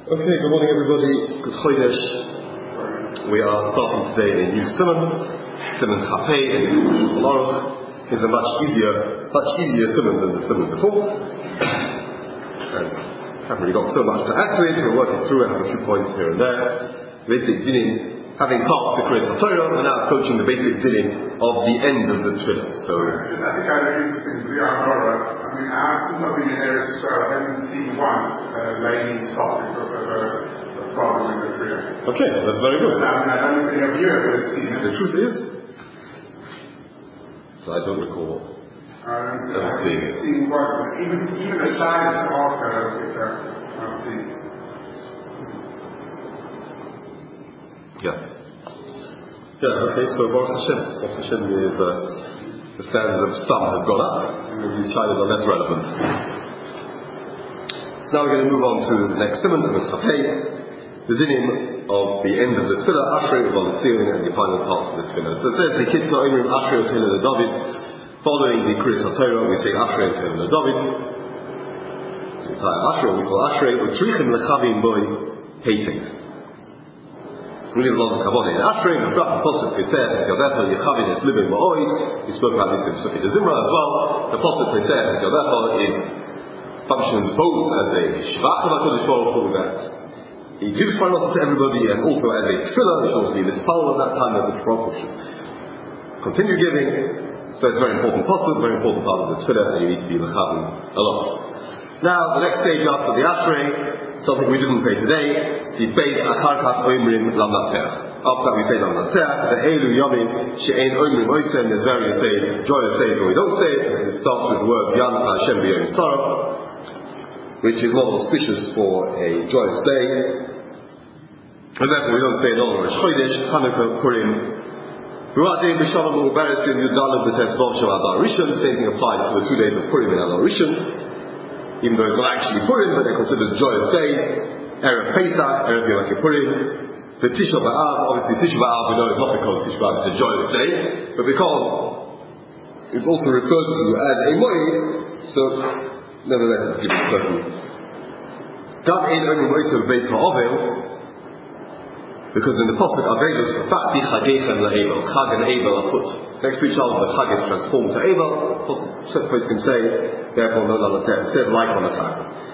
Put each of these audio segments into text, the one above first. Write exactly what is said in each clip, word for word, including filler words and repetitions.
Okay, good morning everybody. Good Chodesh. We are starting today a new Simon, Simon Chapei, and Baruch is a much easier, much easier Simon than the Simon before. And haven't really got so much to add to it. We're working through it. I have a few points here and there. Basic dinim, having passed the Kriyas HaTorah, we're now approaching the basic dinim of the end of the Tefillah. So, I think I read interesting to the Armora. I mean, I have since I've been in Eretz Israel, I haven't seen one uh, lady stop because of a, a problem with the Kriya. Okay, that's very good. I mean, I don't think I've ever seen it. The truth is, so I don't recall Uh, ever seeing it. Seeing what, even, even the size of the which I've seen. Yeah. Yeah, okay, so Baruch Hashem. Baruch Hashem is, uh, the standard of some has gone up, and these Shilas are less relevant. So now we're going to move on to the next Simon, Simon Chapei, the dinim of the end of the Tefillah, Ashrei, Uval Tzion, and the final parts of the Tefillah. So it says, the Kitzah Omrim Ashrei Oteilah David. Following the Kriyas HaTorah, we say Ashrei Oteilah David. The entire Ashrei, we call Ashrei, Utzrichim Lechavim Boi Hating. We need a lot of Kabbalah in Ashrei, the Prat, the Posuk Pesach, Es Yodecha, Yechavin, Es Libim, Ma'oid. We spoke about this in Sukkot Zimra as well. The Posuk Pesach, Es Yodecha, is functions both as a Shvach of HaKadosh Baruch Hu, that he gives Parnasah to everybody, and also as a Tefillah, which also be Mispal at that time, as the Baruch Hu should continue giving. So it's a very important Posuk, very important part of the Tefillah, and you need to be Lechavin a lot. Now, the next stage after the Ashrei, something we didn't say today, is Beis Acharkat Oimrim Lamnatzeach. After we say Lamnatzeach, the Eilu Yomim She'ein Oimrim Oisem, there's various days, joyous days where we don't say it. It starts with the word Yam Hashem B'Yom Tzara, which is not auspicious for a joyous day. And therefore we don't say it on Rosh Chodesh, Chanukah, Purim. Ru'adei B'Shalom U'Beres Yom Yudalet B'Tes Vov Shem Adar Rishon. The same thing applies to the two days of Purim and Adar Rishon. Even though it's not actually Purim, but they're considered joyous days. Erev Pesach, Erev Yom Kippurim, the Tisha B'Av. Obviously Tisha B'Av, we know it's not because Tisha B'Av is a joyous day, but because it's also referred to as a Moed, so nevertheless it's given a certain Gam Ein Omrim Oisem Beis HaOvel, because in the Pasuk Avelos, Fa'ti Chageichem LaEvel, Chag and Evel are put next to each other, the Chag is transformed to Evel. Certain places can say, therefore no Lamnatzeach, said like on the Chag.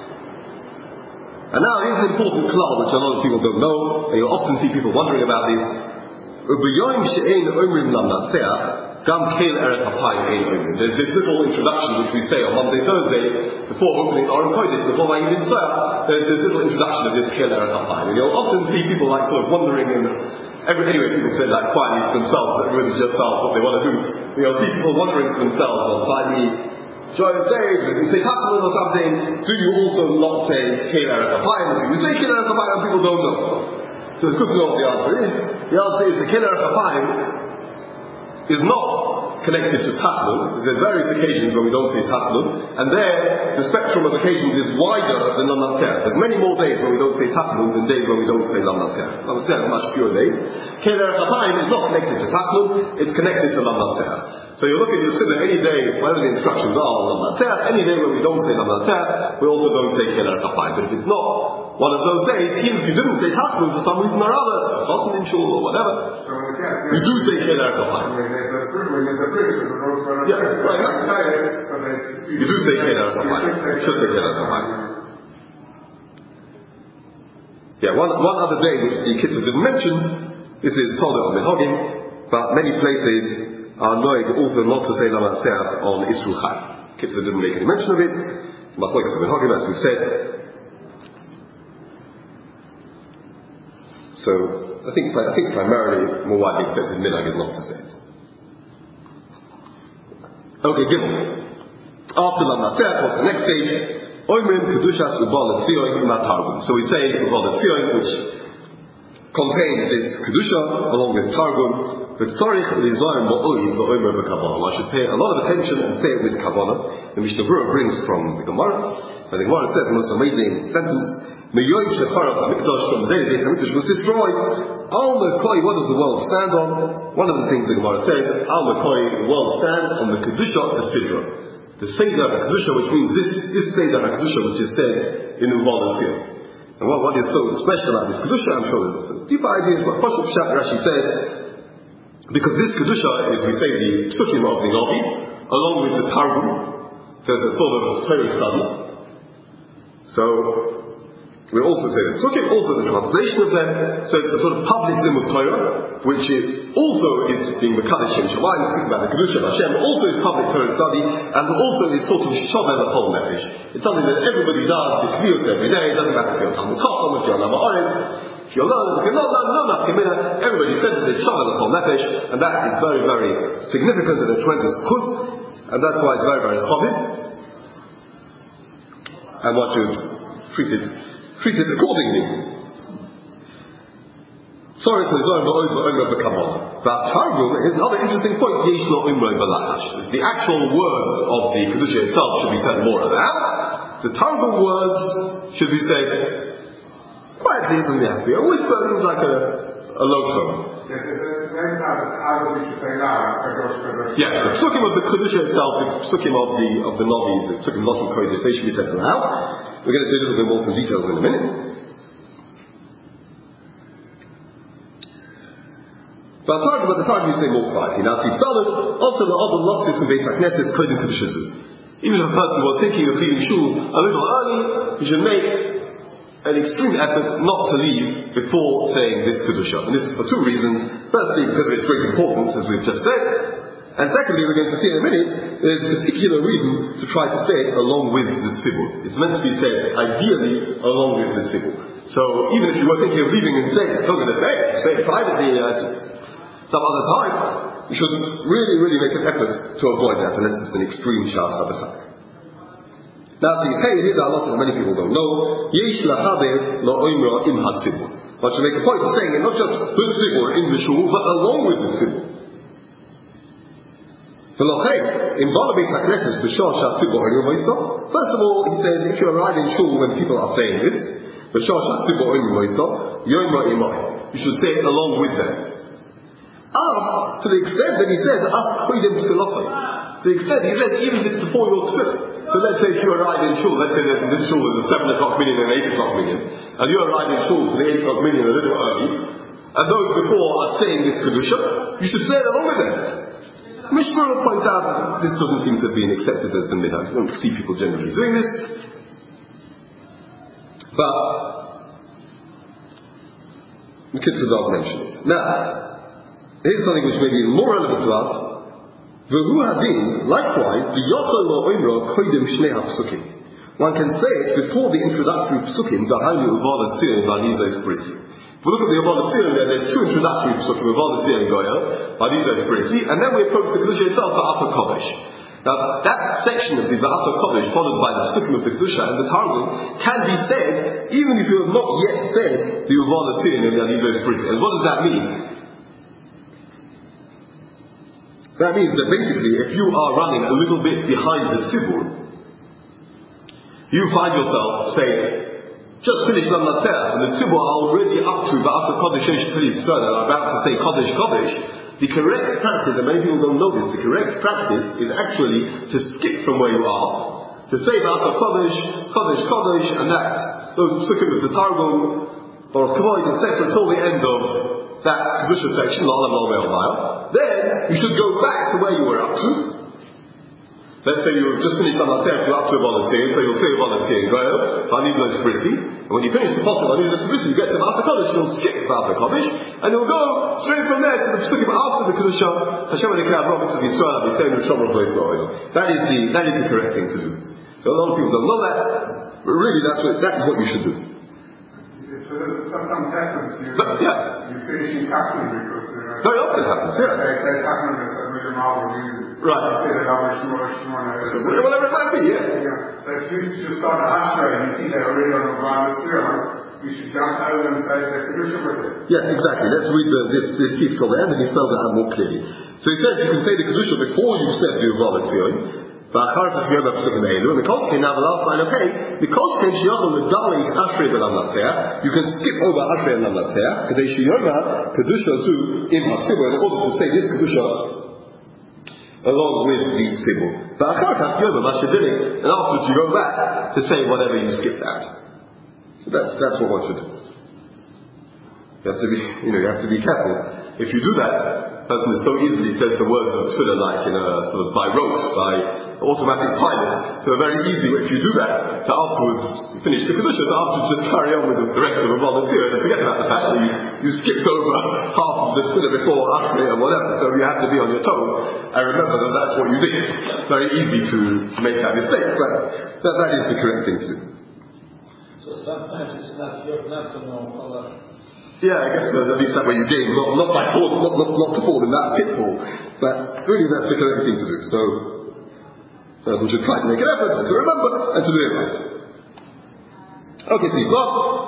And now here's an important klal which a lot of people don't know, and you'll often see people wondering about this. U'B'Yom She'ein Omrim Lamnatzeach, Gam Keil Erech HaPayim Ein Omrim. There's this little introduction which we say on Monday, Thursday, before opening Aron Kodesh, before Vayim Yitzhak. There's this little introduction of this Keil Erech HaPayim. And you'll often see people like sort of wondering in every, anyway, people say that quietly to themselves, everybody just asks what they want to do. You'll see people wondering to themselves on slightly joyous days, if you say Tachlis or something, do you also not say Keil Erech HaPayim? If you say Keil Erech HaPayim, people don't know. So it's good to know what the answer is. The answer is the Keil Erech HaPayim is not connected to Tachlum. There's various occasions where we don't say Tachlum, and there the spectrum of occasions is wider than Lamnatzeach. There's many more days where we don't say Tachlum than days where we don't say Lamnatzeach. Lamnatzeach is much fewer days. Keil Erech HaPayim is not connected to Tachlum, it's connected to Lamnatzeach. So you look at your Siddur any day, whatever the instructions are on Lamnatzeach, any day where we don't say Lamnatzeach, we also don't say Keil Erech HaPayim. But if it's not one of those days, even if you didn't say Tachlum for some reason or other, so Chosn in Shul or whatever, So, yes, you do say Keil Erech HaPayim. There's a bridge that goes around. Yeah, right. You do say Keil Erech HaPayim. You should say Keil Erech HaPayim. Yeah, one, one other day which the Kitzur didn't mention, this is Tolda or Minhagim, but many places are noig also not to say Lamnatzeach on Isru Chai. Kitzur didn't make any mention of it. Machlokes of Minhagim, as we've said. So I think I think primarily more widely accepted minhag is not to say it. Okay, Gimel. After Lamnatzeach, what's the next stage? Oimrim Kedushas Uval Tzion Matargum. So we say Uval Tzion, which contains this Kedusha along with Targum. But Tzarich Lizar Ma'oid La'omer B'Kavana. I should pay a lot of attention and say it with Kavana. The Mishnah Berurah brings from the Gemara, and the Gemara says the most amazing sentence: Me'yoy Shecharav HaMikdash, from the day the HaMikdash was destroyed. Al Mekoi, what does the world stand on? One of the things the Gemara says, Al Mekoi, the world stands on the Kedusha to Sidra. The Seder HaKedusha, which means this this Seder HaKedusha which is said in Uval Tzion. And what, what is so special about this Kedusha, I'm sure there's also deeper ideas, but Pashup Pshat Rashi says, because this Kedusha is, we say, the Psukim of the Navi, along with the Targum, there's a sort of Torah study. So, we also say the Psukim, also the translation of them, so it's a sort of public Limud Torah, which is also is being Mekadesh Shem Shamayim, speaking about the Kedusha of Hashem, also is public Torah study, and also is sort of Shomer L'chol Nefesh. It's something that everybody does, the Kviyos every day, it doesn't matter if you're Talmud Chacham, if you're Lama Oretz, if you're learned, if you're not learned, no, no, everybody says that it's Shomer L'chol Nefesh, and that is very, very significant and a tremendous chus, and that's why it's very, very chaviv, and what should treat it treat it accordingly. Sorry for the Zohar Ba'omer B'Kabbalah. But Targum is another interesting point. Yesh lo imroi b'lachash. The actual words of the Kedusha itself should be said more than the Targum words should be said quietly. It doesn't have to be a whisper. It's like a, a low tone. Yeah, the Psukim of the Kedusha itself, the Psukim of the of the Navi, the Psukim Lashon Kodesh, they should be said aloud. We're going to see a little bit more some details in a minute. But Targum, but the Targum you say more quietly. Now see, also the other losses from Beis HaKnesses Kodim Kedushazu. Even if a person was thinking of leaving shul a little early, he should make an extreme effort not to leave before saying this Kedusha. And this is for two reasons. Firstly, because of its great importance, as we've just said. And secondly, we're going to see in a minute, there's a particular reason to try to say it along with the tzibur. It's meant to be said, ideally, along with the tzibur. So, even if you were thinking of leaving instead, it's not going to say it, say it privately uh, some other time, you should really, really make an effort to avoid that, unless it's an extreme shas habatak. Now, see, hey, here's our lot, as many people don't know, yesh lachaber lo oimra im ha-tzibur. But to make a point of saying it, not just the tzibur in the shul, but along with the tzibur. In Bala Beis HaKnesses, first of all, he says, if you arrive in shul when people are saying this, you should say it along with them. Ah, to the extent that he says, to the extent he says, even if it's before your tefillah. So let's say if you arrive in shul, let's say that this shul is a seven o'clock minyan and an eight o'clock minyan, and you arrive in shul for the eight o'clock minyan a little early, and those before are saying this Kedusha, you should say it along with them. Mishmar points out that this doesn't seem to have been accepted as the minhag. You don't see people generally doing this. But the Kitzur does mention it. Now, here's something which may be more relevant to us. V'hu hadin, likewise, the Yochel lo oimra koidim shnei ha-psukim. One can say it before the introductory psukim, dahaynu uvad tzir v'alizos brisi. If we look at the Avodah Tzir there, there's two introductory psukim, Avodah Tzir and Goya, V'alizos brisi, and then we approach the Kedusha itself, V'ato Kodesh. Now, that section of the V'ato Kodesh, followed by the psukim of the Kedusha and the Targum, can be said, even if you have not yet said the Avodah Tzir and V'alizos brisi. And what does that mean? That means that basically, if you are running a little bit behind the tzibur, you find yourself saying, just finished Lam Natzeh, and the tzibur are already up to V'ato Kodesh Yesh Tili Tzvon, and are about to say Kodesh Kodesh. The correct practice, and many people don't know this, the correct practice is actually to skip from where you are, to say V'ato Kodesh, Kodesh Kodesh, and that, those psukim of the Targum, or Kavod, et cetera, until the end of that Kedusha section, La'olam Lo Me'al. Then, you should go back to where you were up to. Let's say you've just finished Lam Natzeh, you're up to a volunteer, so you'll say a volunteer in Goel, V'alizos brisi, and when you finish the possible V'alizos brisi, you get to V'ato Kodesh, you'll skip V'ato Kodesh, and you'll go straight from there to the psukim after the Kedusha, Hashem Elikei Avraham Yitzchak Yisrael, the same with Shomer V'Oil. That is the, that is the correct thing to do. So a lot of people don't know that, but really that's what, that is what you should do. So that sometimes happens, you, but, yeah. you finish in Kaplan because uh, very often happens, yeah. They say Kaplan is a million miles away. Right. Say that I was sure, sure, so, whatever it might be, yeah. Yeah. But if you just start a Ashra and you see they're already on the ground material, you should jump over and say the Kedusha with it. Yes, exactly. Let's read the, this, this piece till the end and he spells it out more clearly. So he says you can say the Kedusha before you said the Uval Tzion. And the Kol Sheken, now the last line, okay, the Kol Sheken Sheyachol Medalig Ashrei B'Lam Natzeh, you can skip over Ashrei and Lam Natzeh, Kedei Sheyoma Kedusha Zu in HaTzibur, in order to say this Kedusha along with the Tzibur. And afterwards you go back to say whatever you skipped out. So that's, that's what one should do. You have to be, you know, you have to be careful. If you do that, person is so easily says the words of Tefillah like in a sort of by rote, by automatic pilot. So very easy if you do that to afterwards finish the Kedusha, to afterwards just carry on with the, the rest of the volunteer and forget about the fact that you, you skipped over half of the Tefillah before Ashrei or whatever. So you have to be on your toes and remember that that's what you did. Very easy to make that mistake, but that, that is the correct thing to do. So sometimes it's not your not to know Allah. Yeah, I guess uh, at least that way you gain, not, not, by fall, not, not, not to fall in that pitfall, but really that's the correct thing to do. So, a person should try to make an effort and to remember and to do it right. Okay, so you've got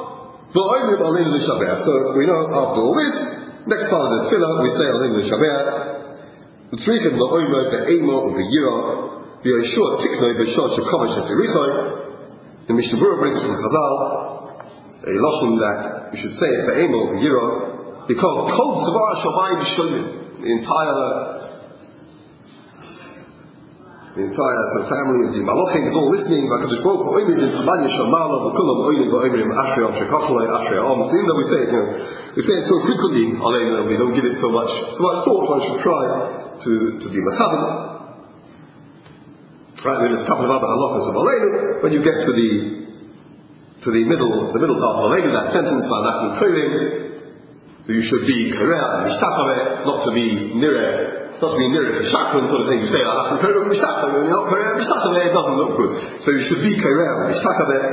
so we know after all this, next part of the tefillah, we say Aleinu L'Shabeach, Tzrichim La'omer Be'emo U'Be'yira, V'Yeshua Tiknoi B'Shor Shekovesh Esirichoi. The Mishnah Berurah brings from Chazal a lashon that you should say it be'emo v'yira, because kol tzvar shamayim shomim, the entire the entire so family of the malachim is all listening. V'kadosh Baruch Hu oimid in Hamanya Shamala v'kulam oimid v'oimrim Ashrei Am Shekacholei Ashrei Am. So even though we say it, you know, we say it so frequently, Aleinu, we don't give it so much so much thought. One should try to to be mechabed. Right, there's a couple of other halachos of Aleinu. When you get to the to the middle, the middle part of Aleinu, that sentence, V'anachnu korim, so you should be korea and mishtachaveh, not to be nireh, not to be nireh for shakran sort of thing. You say, V'anachnu korim and mishtachaveh, when you're not korea and mishtachaveh, it doesn't look good. So you should be korea and mishtachaveh.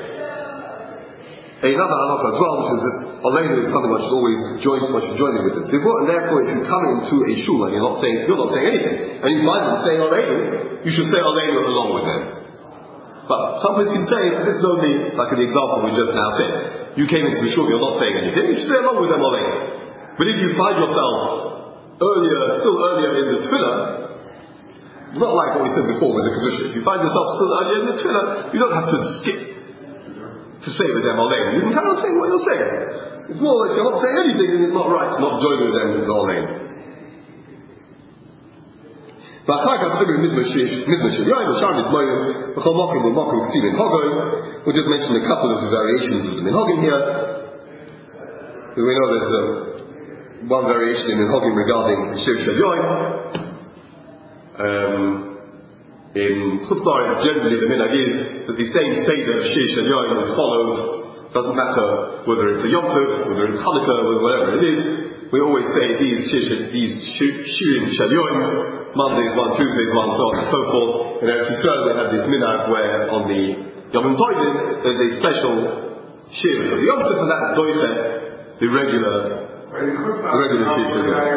Another halacha as well, which is that Aleinu is something one should always join, one should join in with it. And therefore, if you come into a shul and you're not saying, you're not saying anything, and you find them saying Aleinu, you should say Aleinu along with them. But some person can say, this is only like in the example we just now said. You came into the shul, you're not saying anything, you should say along with them Aleinu. But if you find yourself earlier, still earlier in the tefillah, not like what we said before with the Kedusha, if you find yourself still earlier in the tefillah, you don't have to skip to say with them Aleinu. You can carry on saying what you're saying. It's more like you're not saying anything, then it's not right to not join with them with the Aleinu. We just mentioned a couple of variations of the minhagim here. We know there's uh, one variation in minhagim regarding Shir Shel Yom. Um, in Chutz La'aretz, generally the minhag is that the same seder of Shir Shel Yom is followed. Doesn't matter whether it's a Yom Tov, whether it's Hanukkah, whatever it is. We always say these Shir these Shirim Shel Yom, Mondays one, Tuesdays one, so on and so forth. And as you said, we have this minhag where on the Yom Tovim there's a special Shir for the Yom Tov, and that's Doiche, the regular, the regular Shir Shel Yom.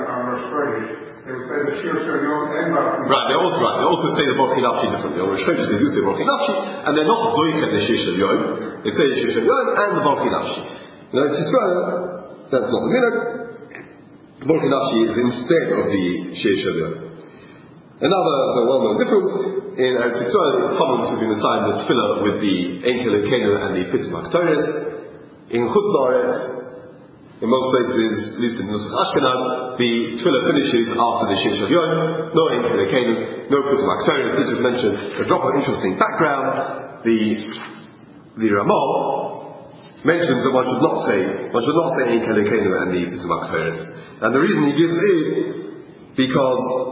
Right, they also right. They also say the Borchei Nafshi differently. On Rosh Chodesh they do say Borchei Nafshi, and they're not Doiche the Shir Shel Yom. They say the Shir Shel Yom and the Borchei Nafshi. Now it's Yisrael, that's not the minhag. Borchei Nafshi is instead of the Shir Shel Yom. Another so well-known difference in Eretz Yisrael is common to be assigned the tefillah with the Ein Kelekenu and the Pitum HaKtoros. In Chutz La'aretz, in most places, at least in Nusach Ashkenaz, the tefillah finishes after the Shir Shel Yom. No Ein Kelekenu, no Pitum HaKtoros. We just mentioned a drop of interesting background. The the Ramah mentions that one should not say one should not say Ein Kelekenu and the Pitum HaKtoros. And the reason he gives is because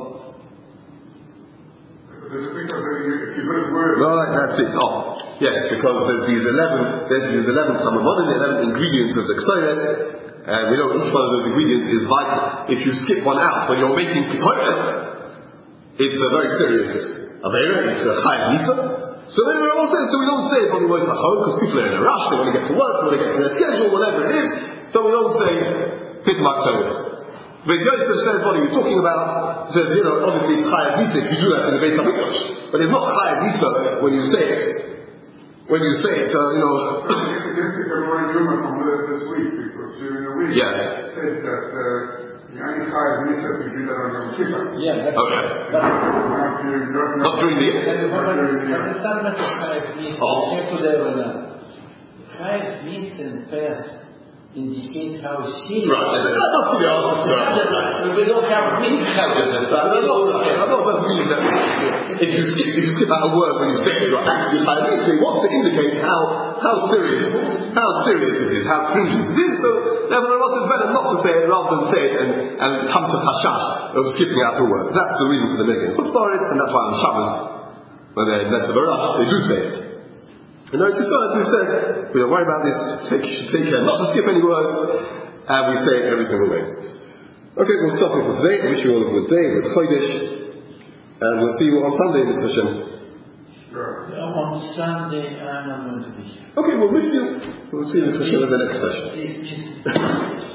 right, that's it. Oh, yes, because there's these eleven, there's these eleven, some of the eleven ingredients of the Ksores, and we know each one of those ingredients is vital. If you skip one out when you're making Kipores, it's a very serious Avera, it's a Chayav Nisa. So then we all say, so we don't say it on the words home because people are in a rush, they want to get to work, they want to get to their schedule, whatever it is. So we don't say Pitum HaKtoros. But Yosef says, what are you talking about? He says, you know, obviously it's Chayav Nisa if you do that in the Beit HaMikdash. But it's not Chayav Nisa when you say it. When you say it, uh, you know... I didn't think of Roy Newman from this week, because during the week yeah. it said that uh, the only Chayav Nisa if you do that on Yom Kippur. Yeah, that's okay. Not during, not during the year? It's not much of Chayav Nisa. You have to there or not. Chayav Nisa in the past indicate how serious. Right, that's not the answer. We don't have weak habits. I know, I know, it doesn't mean that if you skip, if you skip out a word when you say it, you're actually highly basically wants to indicate how, how serious, how serious it is, how stringent it is. So, nevertheless, it's better not to say it rather than say it and, and come to hashash of skipping out a word. That's the reason for the making of chutzlaret, and that's why on Shabbos, when they're in less of a rush, they do say it. And now it's just as we've said, we don't worry about this, take, should take care not to skip any words, and we say it every single day. Okay, we'll stop it for today. I wish you all a good day, good Chodesh, and we'll see you on Sunday, Mitzvah Hashem. Sure. On Sunday, I'm not going to be here. Okay, we'll miss you. We'll see you, Mitzvah Hashem, in the next session. Please miss